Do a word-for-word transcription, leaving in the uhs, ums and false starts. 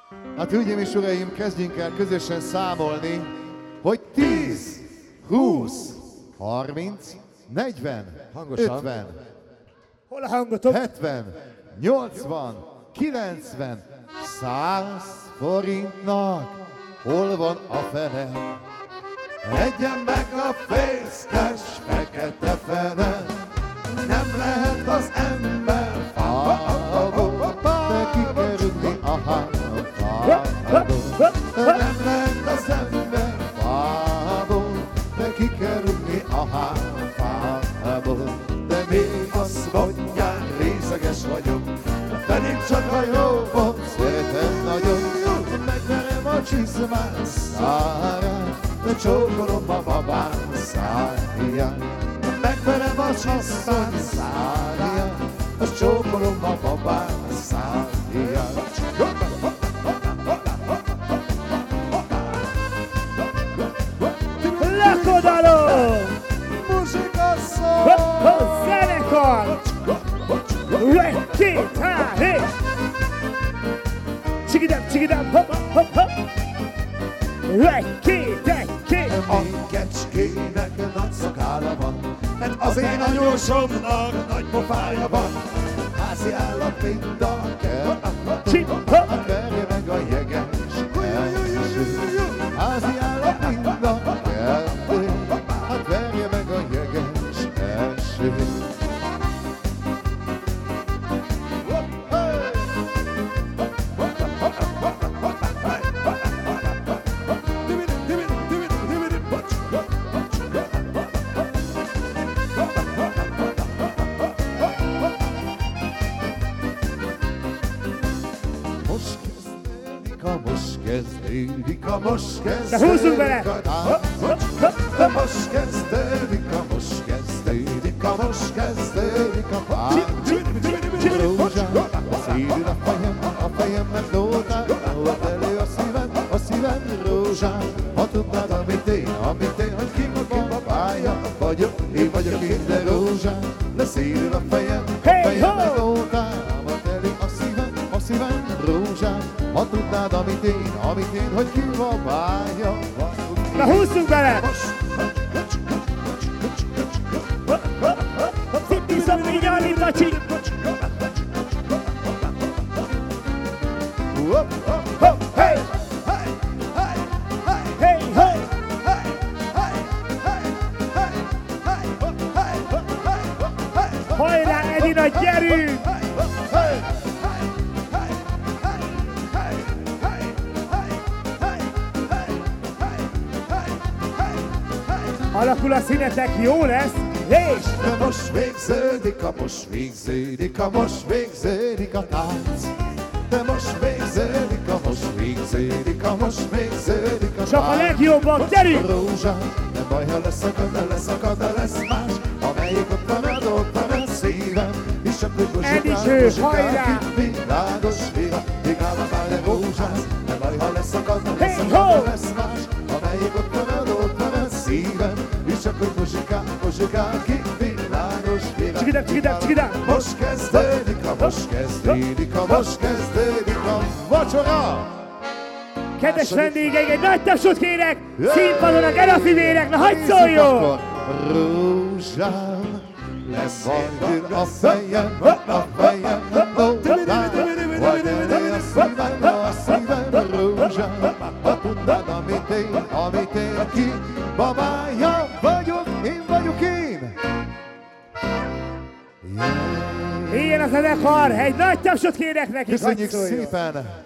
Hát hölgyeim és uraim, kezdjünk el közösen számolni, hogy tíz, húsz, harminc, negyven, hangosan. ötven, Hol a hangotok? hetven, nyolcvan, kilencven, száz forintnak hol van a fele? Egyen meg a fészkes fekete fele, nem lehet az ember fából, de kikerülni a házból. Nem lehet az ember fából, de kikerülni a házból. De még azt mondják, részeges vagyok, pedig csak a jó volt, szeretem nagyon. Megverem a csizmán szárát, de csókolom a babám száját. Megverem a csizmán szárát, azt csókolom a babám száját. Lakodalom! Muzsika szól! Zenekar! Egy, két, há, hé! Csigidem, csigidem, hopp, hopp, hopp! Egy, két, egy, két! A kecskének nagy szakála van, mert az én anyósomnak nagy pofája van. Házi állat, mint a kert, hát verje meg a jeges eső. Házi állat, mint a kert, hát verje meg a jeges eső. Most kezdődik a most kezdődik De húzzunk bele! De most kezdődik a most kezdődik a most kezdődik a tánc. Rózsám, szívül a fejem, a fejemben nótál, nót elő a szívem, a szívem rózsám. Ha tudnád, amit én, amit én, hogy ki maga babája vagyok, én vagyok én, de rózsám. De szívül a fejem, a fejemben nótál, nót elő a szívem, a szívem rózsám. Ha tudnád, amit én, amit én, hogy ki babája vagyok. Na húzzunk bele! Szitti, szopni, nyalni, tacsi! Hey! Hey, hey! Hajrá, Edina, gyerünk! Alakul a színetek, jó lesz, és... De most végződik a, most végződik a, most végződik a tánc. De most végződik a, most végződik a, most végződik a tánc. Csak a legjobbak, gyerünk! Rózsám, nem baj, ha leszakad, de leszakad, de lesz más. Amelyik ott van, az ott van a szívem. És csak úgy Ediső, hajrá! Világos világ, igál a bár, de rózsám. Nem baj, ha leszakad, de Hey, leszakad, de lesz más. Amelyik ott van, az ott van a szívem. És csak úgy muzsikál, muzsikál ki, világos világ. Csigidem, csigidem, csigidem! Most kezdődik a, most kezdődik a, most kezdődik a vacsora! Kedves vendégeink, egy nagy tapsot kérek! Színpadon a gerafivérek, na hagyd szóljon! Rózsám, lesz vendő a fejem, a fejem, nótál. Vagy elé a szívem, a szívem, rózsám. Ha tudnád, amit én, amit én, ki babája vagyok, én vagyok én. Ilyen a zenekar, egy nagy tapsot kérek nekik, Köszönjük hagyd szóljon! szépen!